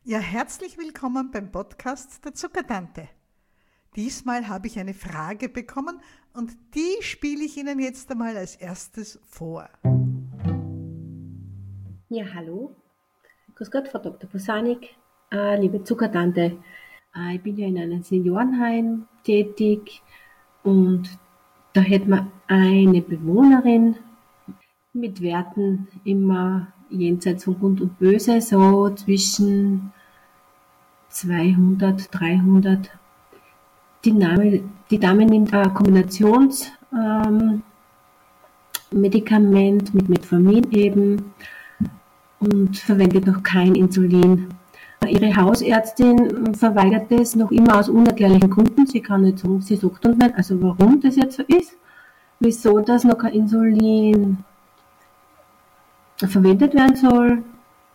Ja, herzlich willkommen beim Podcast der Zuckertante. Diesmal habe ich eine Frage bekommen und die spiele ich Ihnen jetzt einmal als erstes vor. Ja, hallo. Grüß Gott, Frau Dr. Posanik, liebe Zuckertante. Ich bin ja in einem Seniorenheim tätig und da hätten wir eine Bewohnerin mit Werten immer jenseits von Gut und Böse, so zwischen 200, 300. Die Dame nimmt ein Kombinationsmedikament mit Metformin eben und verwendet noch kein Insulin. Ihre Hausärztin verweigert es noch immer aus unerklärlichen Gründen. Sie kann nicht sagen, sie sagt uns nicht, also warum das jetzt so ist, wieso das noch kein Insulin verwendet werden soll.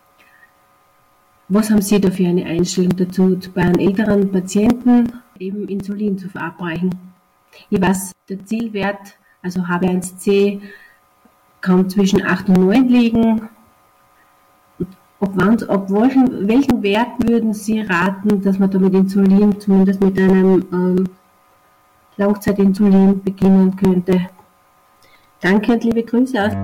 Was haben Sie da für eine Einstellung dazu, bei einem älteren Patienten eben Insulin zu verabreichen? Ich weiß, der Zielwert, also HbA1c, kann zwischen 8 und 9 liegen. Welchen Wert würden Sie raten, dass man da mit Insulin, zumindest mit einem Langzeitinsulin beginnen könnte? Danke und liebe Grüße aus.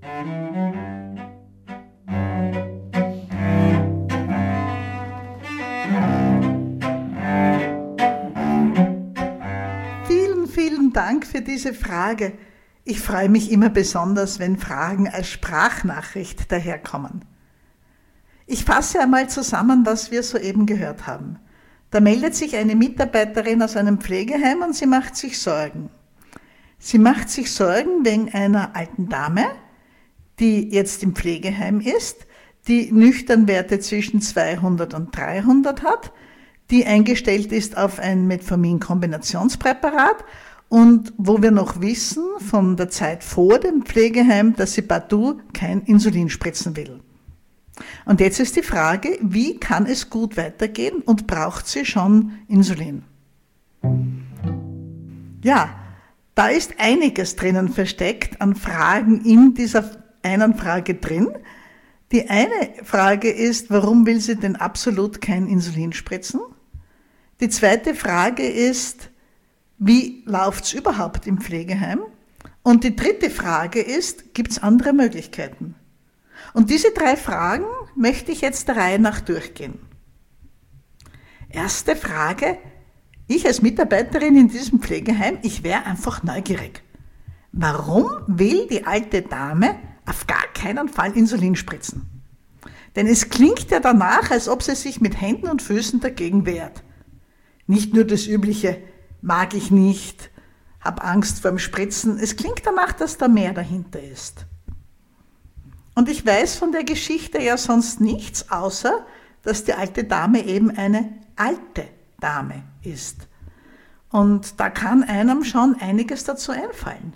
Vielen Dank für diese Frage. Ich freue mich immer besonders, wenn Fragen als Sprachnachricht daherkommen. Ich fasse einmal zusammen, was wir soeben gehört haben. Da meldet sich eine Mitarbeiterin aus einem Pflegeheim und sie macht sich Sorgen. Sie macht sich Sorgen wegen einer alten Dame, die jetzt im Pflegeheim ist, die Nüchternwerte zwischen 200 und 300 hat, die eingestellt ist auf ein Metformin-Kombinationspräparat und wo wir noch wissen von der Zeit vor dem Pflegeheim, dass sie partout kein Insulin spritzen will. Und jetzt ist die Frage, wie kann es gut weitergehen und braucht sie schon Insulin? Ja, da ist einiges drinnen versteckt an Fragen in dieser einen Frage drin. Die eine Frage ist, warum will sie denn absolut kein Insulin spritzen? Die zweite Frage ist, wie läuft es überhaupt im Pflegeheim? Und die dritte Frage ist, gibt es andere Möglichkeiten? Und diese 3 Fragen möchte ich jetzt der Reihe nach durchgehen. Erste Frage, ich als Mitarbeiterin in diesem Pflegeheim, ich wäre einfach neugierig. Warum will die alte Dame auf gar keinen Fall Insulin spritzen? Denn es klingt ja danach, als ob sie sich mit Händen und Füßen dagegen wehrt. Nicht nur das übliche, mag ich nicht, hab Angst vorm Spritzen. Es klingt danach, dass da mehr dahinter ist. Und ich weiß von der Geschichte ja sonst nichts, außer dass die alte Dame eben eine alte Dame ist. Und da kann einem schon einiges dazu einfallen.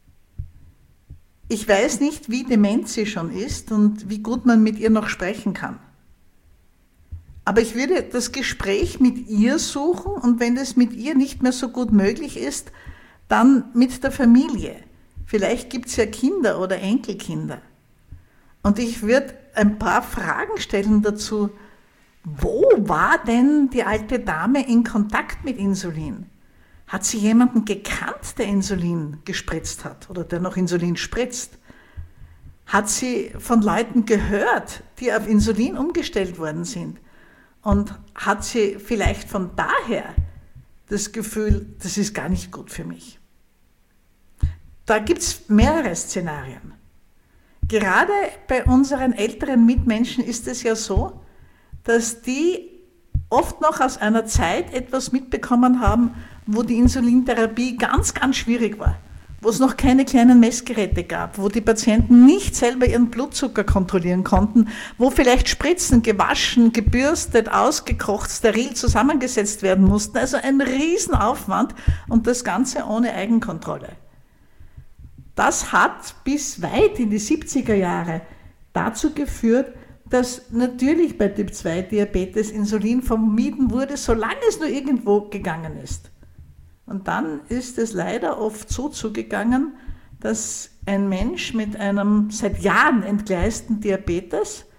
Ich weiß nicht, wie dement sie schon ist und wie gut man mit ihr noch sprechen kann. Aber ich würde das Gespräch mit ihr suchen und wenn es mit ihr nicht mehr so gut möglich ist, dann mit der Familie. Vielleicht gibt es ja Kinder oder Enkelkinder. Und ich würde ein paar Fragen stellen dazu, wo war denn die alte Dame in Kontakt mit Insulin? Hat sie jemanden gekannt, der Insulin gespritzt hat oder der noch Insulin spritzt? Hat sie von Leuten gehört, die auf Insulin umgestellt worden sind? Und hat sie vielleicht von daher das Gefühl, das ist gar nicht gut für mich? Da gibt es mehrere Szenarien. Gerade bei unseren älteren Mitmenschen ist es ja so, dass die oft noch aus einer Zeit etwas mitbekommen haben, wo die Insulintherapie ganz, ganz schwierig war, wo es noch keine kleinen Messgeräte gab, wo die Patienten nicht selber ihren Blutzucker kontrollieren konnten, wo vielleicht Spritzen gewaschen, gebürstet, ausgekocht, steril zusammengesetzt werden mussten. Also ein Riesenaufwand und das Ganze ohne Eigenkontrolle. Das hat bis weit in die 70er Jahre dazu geführt, dass natürlich bei Typ-2-Diabetes Insulin vermieden wurde, solange es nur irgendwo gegangen ist. Und dann ist es leider oft so zugegangen, dass ein Mensch mit einem seit Jahren entgleisten Diabetes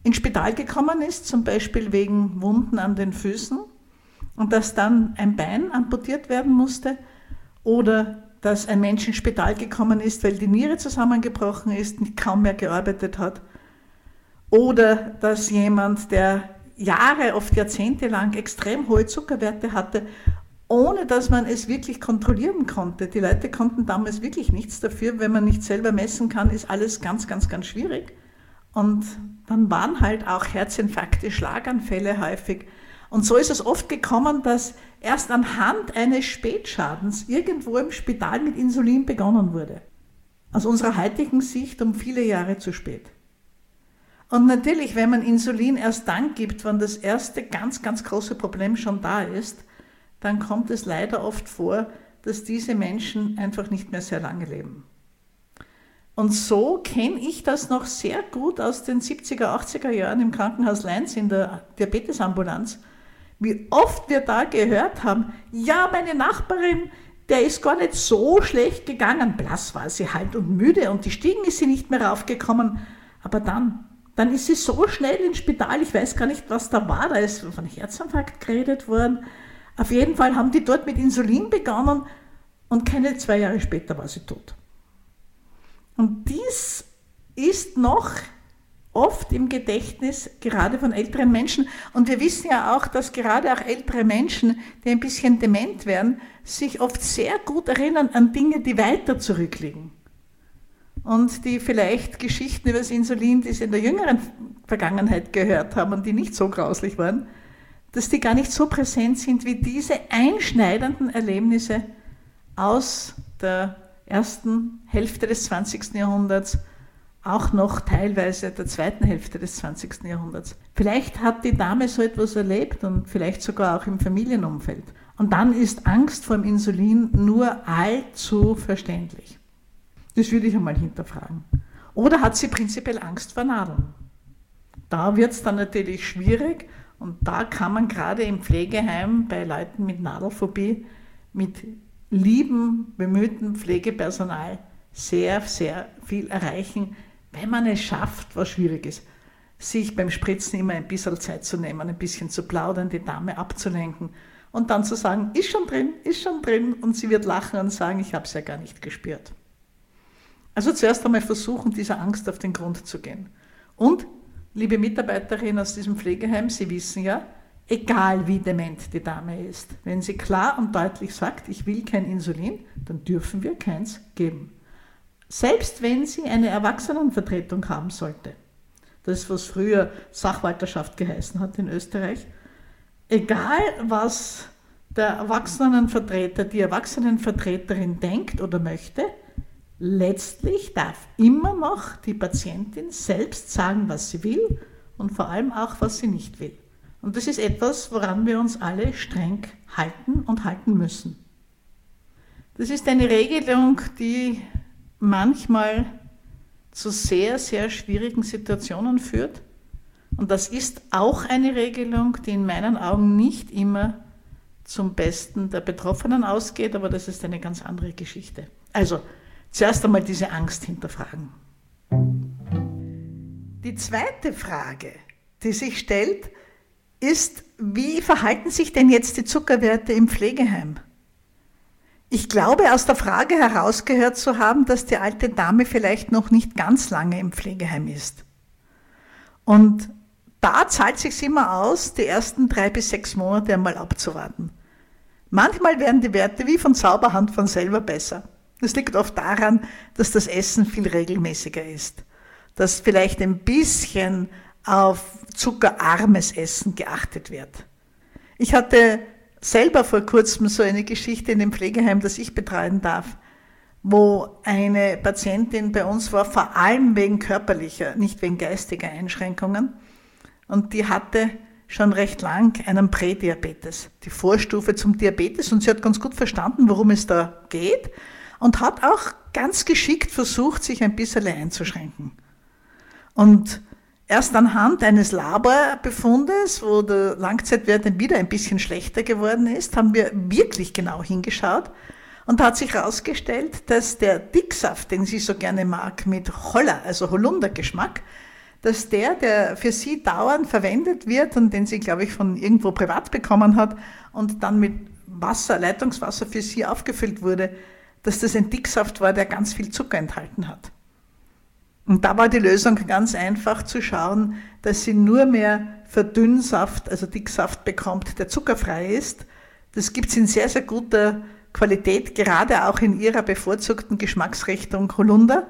ins Spital gekommen ist, zum Beispiel wegen Wunden an den Füßen, und dass dann ein Bein amputiert werden musste, oder dass ein Mensch ins Spital gekommen ist, weil die Niere zusammengebrochen ist und kaum mehr gearbeitet hat, oder dass jemand, der Jahre, oft Jahrzehnte lang extrem hohe Zuckerwerte hatte, ohne dass man es wirklich kontrollieren konnte. Die Leute konnten damals wirklich nichts dafür. Wenn man nicht selber messen kann, ist alles ganz, ganz, ganz schwierig. Und dann waren halt auch Herzinfarkte, Schlaganfälle häufig. Und so ist es oft gekommen, dass erst anhand eines Spätschadens irgendwo im Spital mit Insulin begonnen wurde. Aus unserer heutigen Sicht um viele Jahre zu spät. Und natürlich, wenn man Insulin erst dann gibt, wenn das erste ganz, ganz große Problem schon da ist, dann kommt es leider oft vor, dass diese Menschen einfach nicht mehr sehr lange leben. Und so kenne ich das noch sehr gut aus den 70er, 80er Jahren im Krankenhaus Leins in der Diabetesambulanz, wie oft wir da gehört haben, ja, meine Nachbarin, der ist gar nicht so schlecht gegangen, blass war sie halt und müde und die Stiegen ist sie nicht mehr raufgekommen, aber dann ist sie so schnell ins Spital, ich weiß gar nicht, was da war, da ist von Herzinfarkt geredet worden. Auf jeden Fall haben die dort mit Insulin begonnen und keine 2 Jahre später war sie tot. Und dies ist noch oft im Gedächtnis, gerade von älteren Menschen. Und wir wissen ja auch, dass gerade auch ältere Menschen, die ein bisschen dement werden, sich oft sehr gut erinnern an Dinge, die weiter zurückliegen. Und die vielleicht Geschichten über das Insulin, die sie in der jüngeren Vergangenheit gehört haben und die nicht so grauslich waren, dass die gar nicht so präsent sind wie diese einschneidenden Erlebnisse aus der ersten Hälfte des 20. Jahrhunderts, auch noch teilweise der zweiten Hälfte des 20. Jahrhunderts. Vielleicht hat die Dame so etwas erlebt und vielleicht sogar auch im Familienumfeld. Und dann ist Angst vor dem Insulin nur allzu verständlich. Das würde ich einmal hinterfragen. Oder hat sie prinzipiell Angst vor Nadeln? Da wird es dann natürlich schwierig und da kann man gerade im Pflegeheim bei Leuten mit Nadelphobie mit liebem, bemühtem Pflegepersonal sehr, sehr viel erreichen, wenn man es schafft, was schwierig ist, sich beim Spritzen immer ein bisschen Zeit zu nehmen, ein bisschen zu plaudern, die Dame abzulenken und dann zu sagen, ist schon drin und sie wird lachen und sagen, ich habe es ja gar nicht gespürt. Also zuerst einmal versuchen, dieser Angst auf den Grund zu gehen. Und, liebe Mitarbeiterin aus diesem Pflegeheim, Sie wissen ja, egal wie dement die Dame ist, wenn sie klar und deutlich sagt, ich will kein Insulin, dann dürfen wir keins geben. Selbst wenn sie eine Erwachsenenvertretung haben sollte. Das ist, was früher Sachwalterschaft geheißen hat in Österreich. Egal, was der Erwachsenenvertreter, die Erwachsenenvertreterin denkt oder möchte, letztlich darf immer noch die Patientin selbst sagen, was sie will und vor allem auch, was sie nicht will. Und das ist etwas, woran wir uns alle streng halten und halten müssen. Das ist eine Regelung, die manchmal zu sehr, sehr schwierigen Situationen führt. Und das ist auch eine Regelung, die in meinen Augen nicht immer zum Besten der Betroffenen ausgeht, aber das ist eine ganz andere Geschichte. Also, zuerst einmal diese Angst hinterfragen. Die zweite Frage, die sich stellt, ist, wie verhalten sich denn jetzt die Zuckerwerte im Pflegeheim? Ich glaube, aus der Frage herausgehört zu haben, dass die alte Dame vielleicht noch nicht ganz lange im Pflegeheim ist. Und da zahlt es sich immer aus, die ersten 3 bis 6 Monate einmal abzuwarten. Manchmal werden die Werte wie von Zauberhand von selber besser. Das liegt oft daran, dass das Essen viel regelmäßiger ist, dass vielleicht ein bisschen auf zuckerarmes Essen geachtet wird. Ich hatte selber vor kurzem so eine Geschichte in dem Pflegeheim, das ich betreuen darf, wo eine Patientin bei uns war, vor allem wegen körperlicher, nicht wegen geistiger Einschränkungen. Und die hatte schon recht lang einen Prädiabetes, die Vorstufe zum Diabetes. Und sie hat ganz gut verstanden, worum es da geht und hat auch ganz geschickt versucht, sich ein bisschen einzuschränken. Und erst anhand eines Laborbefundes, wo der Langzeitwert dann wieder ein bisschen schlechter geworden ist, haben wir wirklich genau hingeschaut und da hat sich herausgestellt, dass der Dicksaft, den sie so gerne mag, mit Holler, also Holundergeschmack, dass der für sie dauernd verwendet wird und den sie, glaube ich, von irgendwo privat bekommen hat und dann mit Wasser, Leitungswasser für sie aufgefüllt wurde, dass das ein Dicksaft war, der ganz viel Zucker enthalten hat. Und da war die Lösung ganz einfach zu schauen, dass sie nur mehr Verdünnsaft, also Dicksaft bekommt, der zuckerfrei ist. Das gibt es in sehr, sehr guter Qualität, gerade auch in ihrer bevorzugten Geschmacksrichtung Holunder.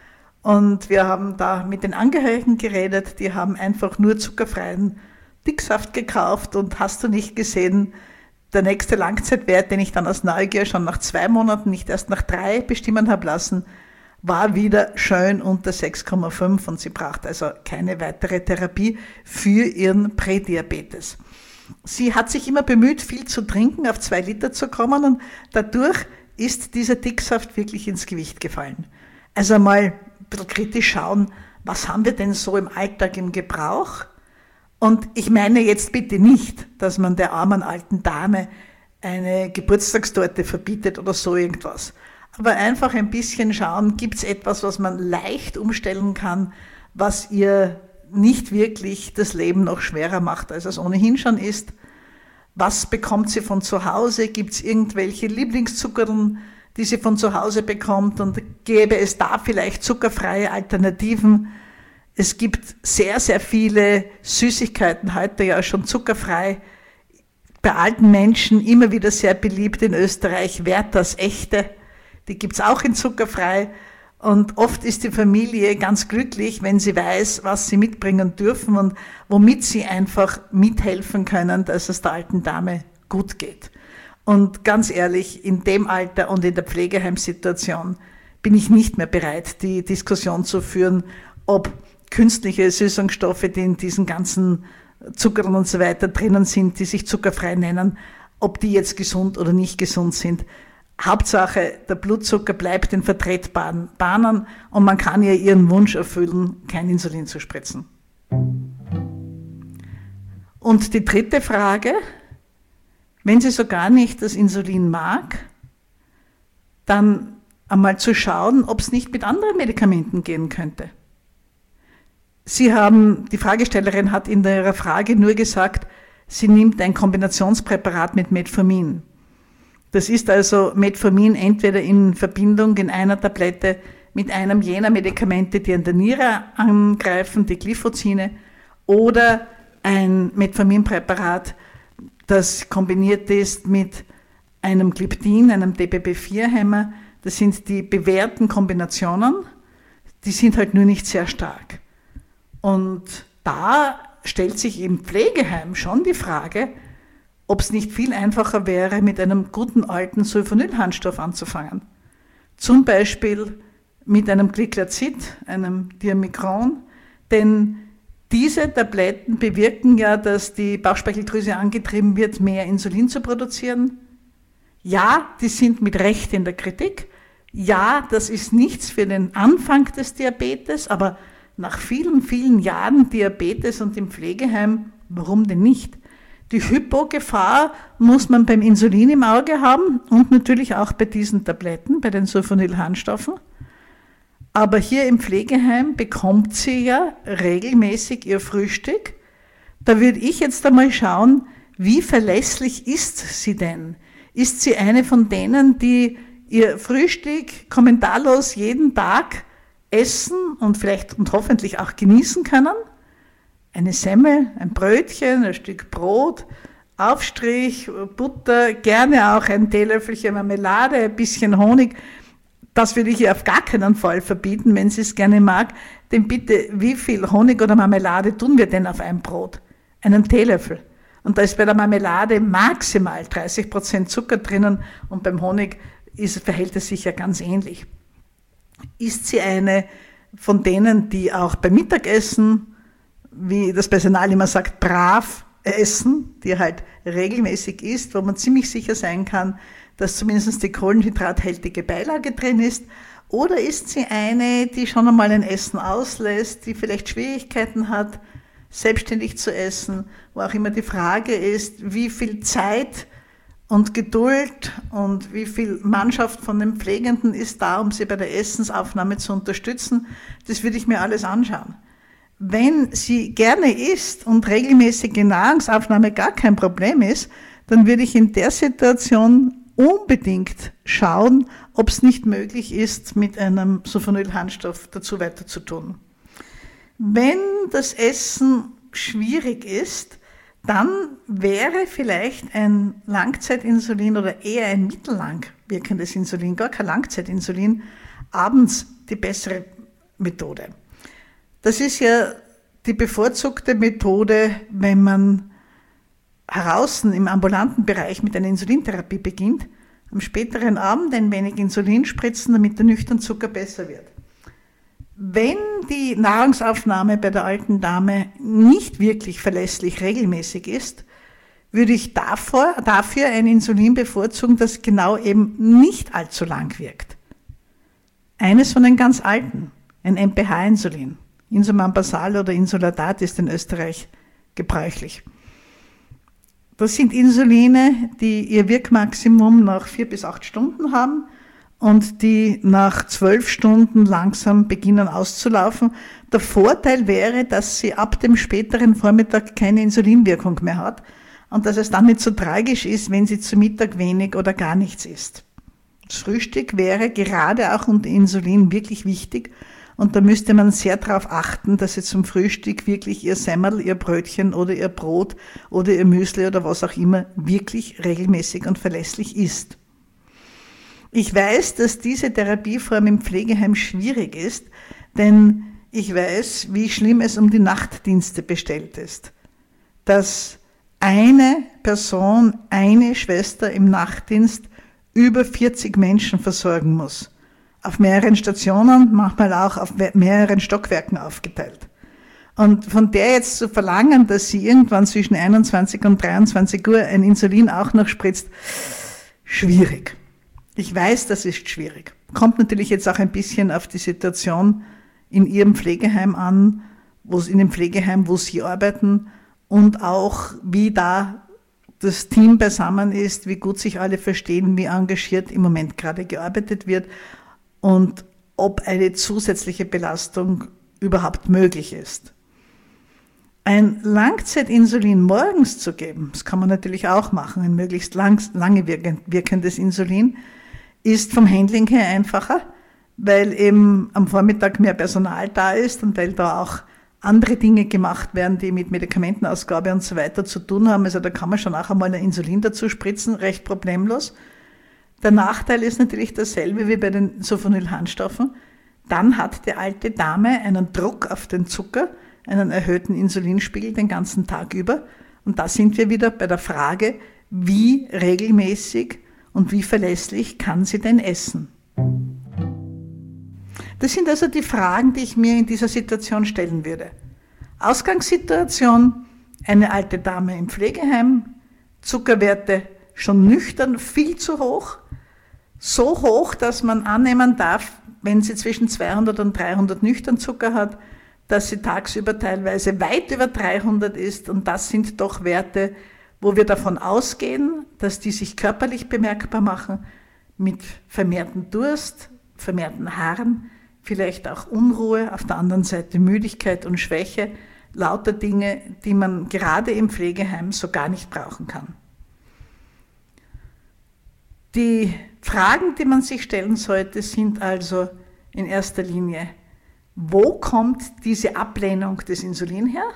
Und wir haben da mit den Angehörigen geredet, die haben einfach nur zuckerfreien Dicksaft gekauft und hast du nicht gesehen, der nächste Langzeitwert, den ich dann aus Neugier schon nach 2 Monaten, nicht erst nach 3 bestimmen habe lassen, war wieder schön unter 6,5 und sie braucht also keine weitere Therapie für ihren Prädiabetes. Sie hat sich immer bemüht, viel zu trinken, auf 2 Liter zu kommen und dadurch ist dieser Dicksaft wirklich ins Gewicht gefallen. Also mal ein bisschen kritisch schauen, was haben wir denn so im Alltag im Gebrauch? Und ich meine jetzt bitte nicht, dass man der armen alten Dame eine Geburtstagstorte verbietet oder so irgendwas. Aber einfach ein bisschen schauen, gibt es etwas, was man leicht umstellen kann, was ihr nicht wirklich das Leben noch schwerer macht, als es ohnehin schon ist. Was bekommt sie von zu Hause? Gibt es irgendwelche Lieblingszuckern, die sie von zu Hause bekommt? Und gäbe es da vielleicht zuckerfreie Alternativen? Es gibt sehr, sehr viele Süßigkeiten, heute ja schon zuckerfrei. Bei alten Menschen immer wieder sehr beliebt in Österreich, Werthers Echte. Die gibt's auch in zuckerfrei. Und oft ist die Familie ganz glücklich, wenn sie weiß, was sie mitbringen dürfen und womit sie einfach mithelfen können, dass es der alten Dame gut geht. Und ganz ehrlich, in dem Alter und in der Pflegeheimsituation bin ich nicht mehr bereit, die Diskussion zu führen, ob künstliche Süßungsstoffe, die in diesen ganzen Zuckern und so weiter drinnen sind, die sich zuckerfrei nennen, ob die jetzt gesund oder nicht gesund sind. Hauptsache, der Blutzucker bleibt in vertretbaren Bahnen und man kann ihr ihren Wunsch erfüllen, kein Insulin zu spritzen. Und die dritte Frage, wenn sie so gar nicht das Insulin mag, dann einmal zu schauen, ob es nicht mit anderen Medikamenten gehen könnte. Die Fragestellerin hat in ihrer Frage nur gesagt, sie nimmt ein Kombinationspräparat mit Metformin. Das ist also Metformin entweder in Verbindung in einer Tablette mit einem jener Medikamente, die an der Niere angreifen, die Glyphosine, oder ein Metforminpräparat, das kombiniert ist mit einem Gliptin, einem DPP-4-Hämmer. Das sind die bewährten Kombinationen, die sind halt nur nicht sehr stark. Und da stellt sich im Pflegeheim schon die Frage, ob es nicht viel einfacher wäre, mit einem guten alten Sulfonylharnstoff anzufangen. Zum Beispiel mit einem Gliclazid, einem Diamikron, denn diese Tabletten bewirken ja, dass die Bauchspeicheldrüse angetrieben wird, mehr Insulin zu produzieren. Ja, die sind mit Recht in der Kritik. Ja, das ist nichts für den Anfang des Diabetes, aber nach vielen, vielen Jahren Diabetes und im Pflegeheim, warum denn nicht? Die Hypogefahr muss man beim Insulin im Auge haben und natürlich auch bei diesen Tabletten, bei den Sulfonylharnstoffen. Aber hier im Pflegeheim bekommt sie ja regelmäßig ihr Frühstück. Da würde ich jetzt einmal schauen, wie verlässlich ist sie denn? Ist sie eine von denen, die ihr Frühstück kommentarlos jeden Tag essen und vielleicht und hoffentlich auch genießen können? Eine Semmel, ein Brötchen, ein Stück Brot, Aufstrich, Butter, gerne auch ein Teelöffelchen Marmelade, ein bisschen Honig. Das würde ich ihr auf gar keinen Fall verbieten, wenn sie es gerne mag. Denn bitte, wie viel Honig oder Marmelade tun wir denn auf ein Brot? Einen Teelöffel. Und da ist bei der Marmelade maximal 30% Zucker drinnen und beim Honig verhält es sich ja ganz ähnlich. Ist sie eine von denen, die auch beim Mittagessen, wie das Personal immer sagt, brav essen, die halt regelmäßig isst, wo man ziemlich sicher sein kann, dass zumindest die kohlenhydrathaltige Beilage drin ist? Oder ist sie eine, die schon einmal ein Essen auslässt, die vielleicht Schwierigkeiten hat, selbstständig zu essen, wo auch immer die Frage ist, wie viel Zeit und Geduld und wie viel Mannschaft von den Pflegenden ist da, um sie bei der Essensaufnahme zu unterstützen? Das würde ich mir alles anschauen. Wenn sie gerne isst und regelmäßige Nahrungsaufnahme gar kein Problem ist, dann würde ich in der Situation unbedingt schauen, ob es nicht möglich ist, mit einem Sulfonylharnstoff dazu weiter zu tun. Wenn das Essen schwierig ist, dann wäre vielleicht ein Langzeitinsulin oder eher ein mittellang wirkendes Insulin, gar kein Langzeitinsulin, abends die bessere Methode. Das ist ja die bevorzugte Methode, wenn man draußen im ambulanten Bereich mit einer Insulintherapie beginnt, am späteren Abend ein wenig Insulin spritzen, damit der nüchterne Zucker besser wird. Wenn die Nahrungsaufnahme bei der alten Dame nicht wirklich verlässlich regelmäßig ist, würde ich dafür ein Insulin bevorzugen, das genau eben nicht allzu lang wirkt. Eines von den ganz alten, ein MPH-Insulin. Insuman Basal oder Insulatat ist in Österreich gebräuchlich. Das sind Insuline, die ihr Wirkmaximum nach 4 bis 8 Stunden haben und die nach 12 Stunden langsam beginnen auszulaufen. Der Vorteil wäre, dass sie ab dem späteren Vormittag keine Insulinwirkung mehr hat und dass es dann nicht so tragisch ist, wenn sie zu Mittag wenig oder gar nichts isst. Das Frühstück wäre gerade auch unter Insulin wirklich wichtig. Und da müsste man sehr darauf achten, dass sie zum Frühstück wirklich ihr Semmel, ihr Brötchen oder ihr Brot oder ihr Müsli oder was auch immer wirklich regelmäßig und verlässlich isst. Ich weiß, dass diese Therapieform im Pflegeheim schwierig ist, denn ich weiß, wie schlimm es um die Nachtdienste bestellt ist. Dass eine Person, eine Schwester im Nachtdienst über 40 Menschen versorgen muss. Auf mehreren Stationen, manchmal auch auf mehreren Stockwerken aufgeteilt. Und von der jetzt zu verlangen, dass sie irgendwann zwischen 21 und 23 Uhr ein Insulin auch noch spritzt, schwierig. Ich weiß, das ist schwierig. Kommt natürlich jetzt auch ein bisschen auf die Situation in ihrem Pflegeheim an, in dem Pflegeheim, wo sie arbeiten und auch wie da das Team beisammen ist, wie gut sich alle verstehen, wie engagiert im Moment gerade gearbeitet wird und ob eine zusätzliche Belastung überhaupt möglich ist. Ein Langzeitinsulin morgens zu geben, das kann man natürlich auch machen, ein möglichst lange wirkendes Insulin, ist vom Handling her einfacher, weil eben am Vormittag mehr Personal da ist und weil da auch andere Dinge gemacht werden, die mit Medikamentenausgabe und so weiter zu tun haben. Also da kann man schon auch einmal ein Insulin dazu spritzen, recht problemlos. Der Nachteil ist natürlich dasselbe wie bei den Sulfonylharnstoffen. Dann hat die alte Dame einen Druck auf den Zucker, einen erhöhten Insulinspiegel den ganzen Tag über. Und da sind wir wieder bei der Frage, wie regelmäßig und wie verlässlich kann sie denn essen? Das sind also die Fragen, die ich mir in dieser Situation stellen würde. Ausgangssituation, eine alte Dame im Pflegeheim, Zuckerwerte schon nüchtern, viel zu hoch, so hoch, dass man annehmen darf, wenn sie zwischen 200 und 300 nüchtern Zucker hat, dass sie tagsüber teilweise weit über 300 ist und das sind doch Werte, wo wir davon ausgehen, dass die sich körperlich bemerkbar machen, mit vermehrtem Durst, vermehrten Haaren, vielleicht auch Unruhe, auf der anderen Seite Müdigkeit und Schwäche, lauter Dinge, die man gerade im Pflegeheim so gar nicht brauchen kann. Die Fragen, die man sich stellen sollte, sind also in erster Linie, wo kommt diese Ablehnung des Insulin her?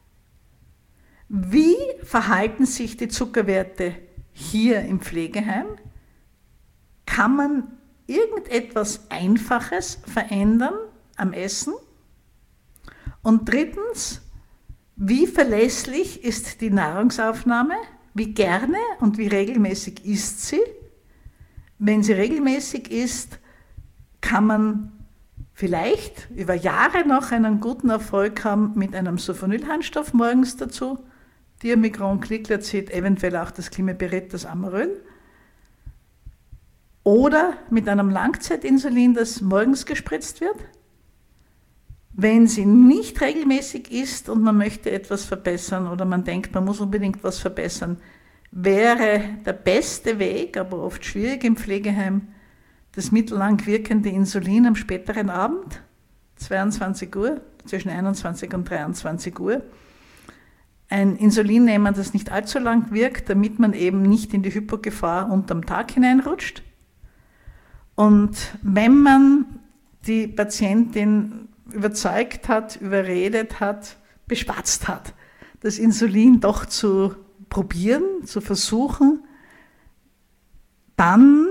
Wie verhalten sich die Zuckerwerte hier im Pflegeheim? Kann man irgendetwas Einfaches verändern am Essen? Und drittens, wie verlässlich ist die Nahrungsaufnahme? Wie gerne und wie regelmäßig isst sie? Wenn sie regelmäßig isst, kann man vielleicht über Jahre noch einen guten Erfolg haben mit einem Sulfonylharnstoff morgens dazu, Diamigron, Gliclazid, eventuell auch das Climepiret, das Amaryl. Oder mit einem Langzeitinsulin, das morgens gespritzt wird. Wenn sie nicht regelmäßig isst und man möchte etwas verbessern oder man denkt, man muss unbedingt was verbessern, wäre der beste Weg, aber oft schwierig im Pflegeheim, das mittellang wirkende Insulin am späteren Abend. 22 Uhr, zwischen 21 und 23 Uhr, ein Insulin nehmen, das nicht allzu lang wirkt, damit man eben nicht in die Hypogefahr unterm Tag hineinrutscht. Und wenn man die Patientin überzeugt hat, überredet hat, beschwatzt hat, das Insulin doch zu probieren, zu versuchen, dann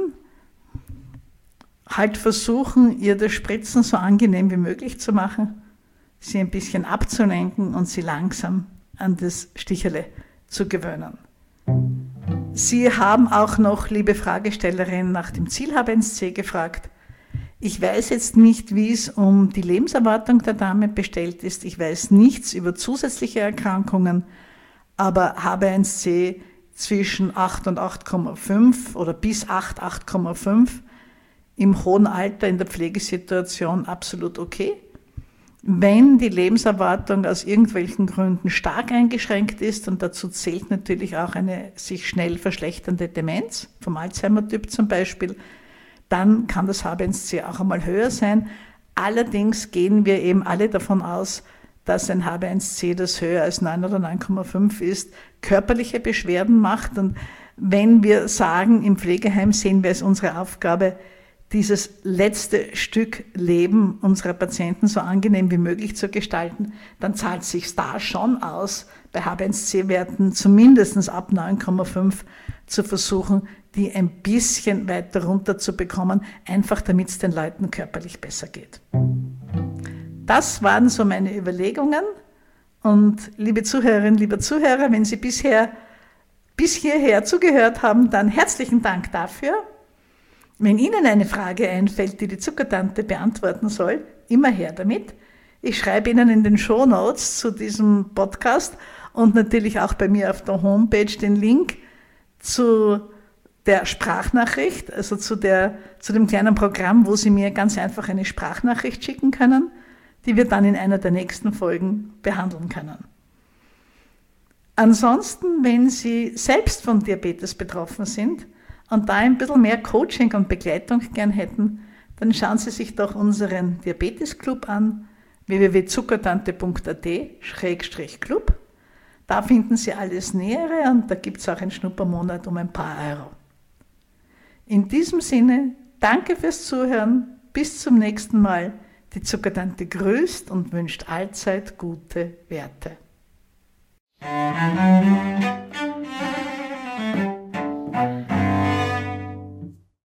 halt versuchen, ihr das Spritzen so angenehm wie möglich zu machen, sie ein bisschen abzulenken und sie langsam an das Sticherle zu gewöhnen. Sie haben auch noch, liebe Fragestellerin, nach dem Ziel-HbA1c gefragt. Ich weiß jetzt nicht, wie es um die Lebenserwartung der Dame bestellt ist. Ich weiß nichts über zusätzliche Erkrankungen, aber HbA1c zwischen 8 und 8,5 oder bis 8, 8,5 im hohen Alter in der Pflegesituation absolut okay. Wenn die Lebenserwartung aus irgendwelchen Gründen stark eingeschränkt ist, und dazu zählt natürlich auch eine sich schnell verschlechternde Demenz, vom Alzheimer-Typ zum Beispiel, dann kann das HbA1c auch einmal höher sein. Allerdings gehen wir eben alle davon aus, dass ein HbA1c, das höher als 9 oder 9,5 ist, körperliche Beschwerden macht. Und wenn wir sagen, im Pflegeheim sehen wir es unsere Aufgabe, dieses letzte Stück Leben unserer Patienten so angenehm wie möglich zu gestalten, dann zahlt es sich da schon aus, bei HbA1c-Werten zumindest ab 9,5 zu versuchen, die ein bisschen weiter runter zu bekommen, einfach damit es den Leuten körperlich besser geht. Das waren so meine Überlegungen. Und liebe Zuhörerinnen, lieber Zuhörer, wenn Sie bis hierher zugehört haben, dann herzlichen Dank dafür. Wenn Ihnen eine Frage einfällt, die die Zuckertante beantworten soll, immer her damit. Ich schreibe Ihnen in den Shownotes zu diesem Podcast und natürlich auch bei mir auf der Homepage den Link zu der Sprachnachricht, also zu dem kleinen Programm, wo Sie mir ganz einfach eine Sprachnachricht schicken können, die wir dann in einer der nächsten Folgen behandeln können. Ansonsten, wenn Sie selbst von Diabetes betroffen sind und da ein bisschen mehr Coaching und Begleitung gern hätten, dann schauen Sie sich doch unseren Diabetes-Club an, www.zuckertante.at/club. Da finden Sie alles Nähere und da gibt es auch einen Schnuppermonat um ein paar Euro. In diesem Sinne, danke fürs Zuhören, bis zum nächsten Mal. Die Zuckertante grüßt und wünscht allzeit gute Werte.